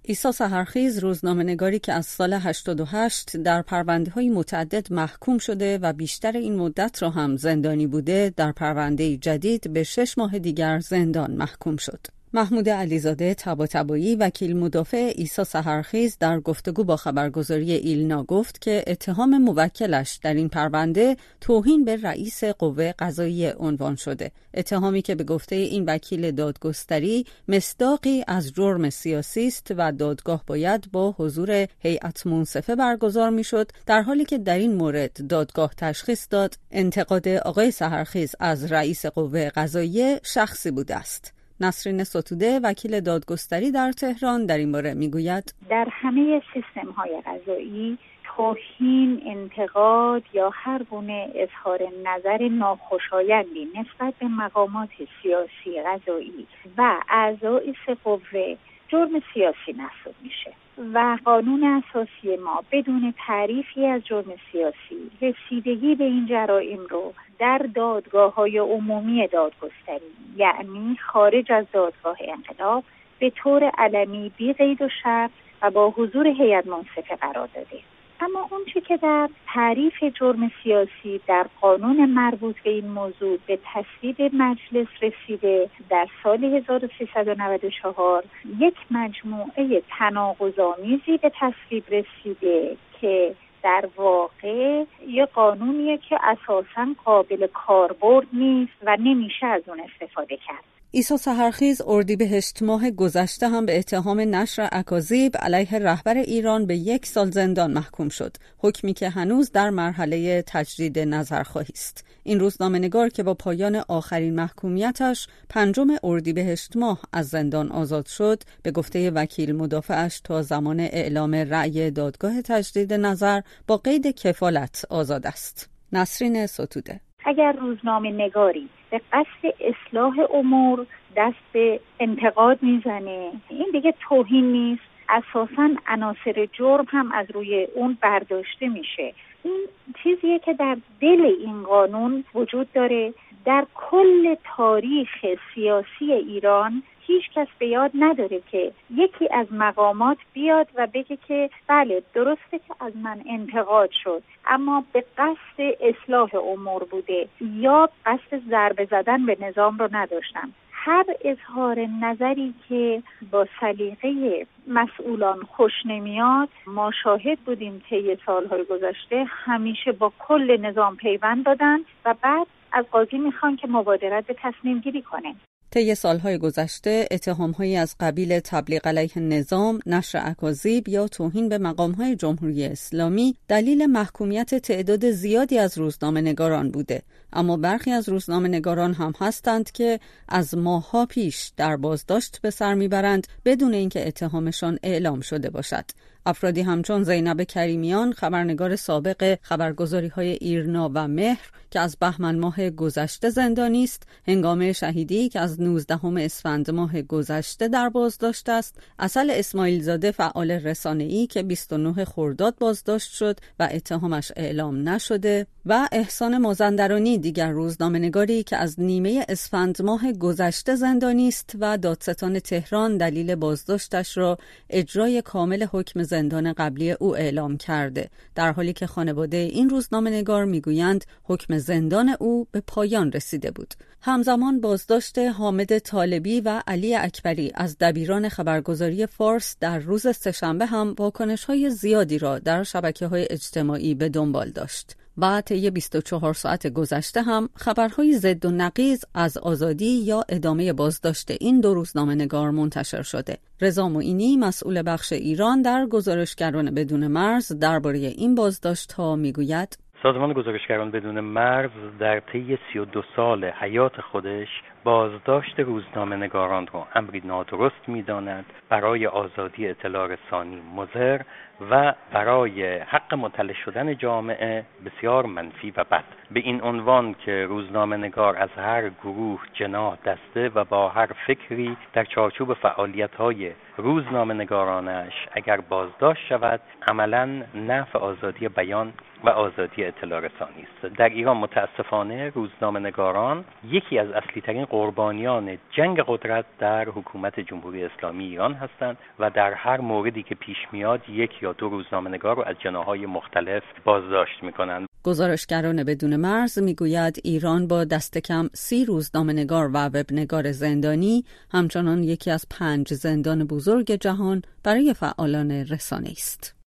عیسی سحرخیز روزنامه‌نگاری که از سال 88 در پرونده‌های متعدد محکوم شده و بیشتر این مدت را هم زندانی بوده، در پرونده جدید به 6 ماه دیگر زندان محکوم شد. محمود علیزاده طباطبایی وکیل مدافع عیسی سحرخیز در گفتگو با خبرگزاری ایلنا گفت که اتهام موکلش در این پرونده توهین به رئیس قوه قضاییه عنوان شده. اتهامی که به گفته این وکیل دادگستری مصداقی از جرم سیاسی است و دادگاه باید با حضور هیئت منصفه برگزار میشد، در حالی که در این مورد دادگاه تشخیص داد انتقاد آقای سحرخیز از رئیس قوه قضاییه شخصی بوده است. نسرین ستوده وکیل دادگستری در تهران در این باره میگوید در همه سیستم‌های قضایی توهین، انتقاد یا هر گونه اظهار نظر ناخوشایندی نسبت به مقامات سیاسی قضایی و اعضای سه قوه جرم سیاسی محسوب میشه و قانون اساسی ما بدون تعریفی از جرم سیاسی رسیدگی به این جرائم رو در دادگاه‌های عمومی دادگستری، یعنی خارج از دادگاه انقلاب، به طور علنی بی قید و شرط و با حضور هیئت منصفه قرار داده. اما اون چی که در تعریف جرم سیاسی در قانون مربوط به این موضوع به تصویب مجلس رسیده در سال 1394 یک مجموعه تناقض‌آمیزی به تصویب رسیده که در واقع یه قانونیه که اساساً قابل کاربرد نیست و نمیشه از اون استفاده کرد. عیسی سحرخیز اردیبهشت ماه گذشته هم به اتهام نشر اکاذیب علیه رهبر ایران به 1 سال زندان محکوم شد، حکمی که هنوز در مرحله تجدید نظرخواهی است. این روزنامه‌نگار که با پایان آخرین محکومیتش 5 اردیبهشت ماه از زندان آزاد شد، به گفته وکیل مدافعش تا زمان اعلام رأی دادگاه تجدید نظر با قید کفالت آزاد است. نسرین ستوده: اگر روزنامه‌نگاری به قصد اصلاح امور دست به انتقاد میزنه، این دیگه توهین نیست، اساساً عناصر جرم هم از روی اون برداشته میشه. این چیزیه که در دل این قانون وجود داره. در کل تاریخ سیاسی ایران هیچ کس به یاد نداره که یکی از مقامات بیاد و بگه که بله درسته که از من انتقاد شد اما به قصد اصلاح امور بوده یا قصد ضربه زدن به نظام رو نداشتم. هر اظهار نظری که با سلیقه مسئولان خوش نمیاد، ما شاهد بودیم طی سالهای گذشته همیشه با کل نظام پیوند دادن و بعد از قاضی میخوان که مبادرت به تصمیم گیری کنه. طی سالهای گذشته اتهام‌هایی از قبیل تبلیغ علیه نظام، نشر اکاذیب یا توهین به مقام‌های جمهوری اسلامی دلیل محکومیت تعداد زیادی از روزنامه‌نگاران بوده. اما برخی از روزنامه‌نگاران هم هستند که از ماه‌ها پیش در بازداشت به سر میبرند بدون اینکه اتهامشان اعلام شده باشد. افرادی همچون زینب کریمیان، خبرنگار سابق خبرگزاری‌های ایرنا و مهر که از بهمن ماه گذشته زندانی است، هنگام شهیدی که از 19 اسفند ماه گذشته در بازداشت است، عسل اسماعیل زاده فعال رسانه‌ای که 29 خرداد بازداشت شد و اتهامش اعلام نشده، و احسان مازندرانی دیگر روزنامه‌نگاری که از نیمه اسفند ماه گذشته زندانی است و دادستان تهران دلیل بازداشتش را اجرای کامل حکم زندان قبلی او اعلام کرده، در حالی که خانواده این روزنامه‌نگار میگویند حکم زندان او به پایان رسیده بود. همزمان بازداشت حامد طالبی و علی اکبری از دبیران خبرگزاری فارس در روز سه‌شنبه هم واکنش‌های زیادی را در شبکه‌های اجتماعی به دنبال داشت. و طی 24 ساعت گذشته هم خبرهای ضد و نقیض از آزادی یا ادامه بازداشت این 2 روزنامه‌نگار منتشر شده. رضا معینی مسئول بخش ایران در گزارشگران بدون مرز درباره این بازداشت‌ها میگوید: سازمان گزارشگران بدون مرز در طی 32 سال حیات خودش بازداشت روزنامه‌نگاران را امری نادرست می‌داند، برای آزادی اطلاع رسانی مضر و برای حق مطلع شدن جامعه بسیار منفی و بد. به این عنوان که روزنامه‌نگار از هر گروه، جناح، دسته و با هر فکری در چارچوب فعالیت‌های روزنامه‌نگارانش اگر بازداشت شود عملاً نفع آزادی بیان و آزادی اطلاع رسانی است. در ایران متاسفانه روزنامه‌نگاران یکی از اصلی‌ترین قربانیان جنگ قدرت در حکومت جمهوری اسلامی ایران هستند و در هر موردی که پیش میاد 1 یا 2 روزنامه‌نگار رو از جناح‌های مختلف بازداشت می‌کنند. گزارشگران بدون مرز میگوید ایران با دست کم 30 روزنامه‌نگار و وبنگار زندانی همچنان یکی از 5 زندان بزرگ جهان برای فعالان رسانه است.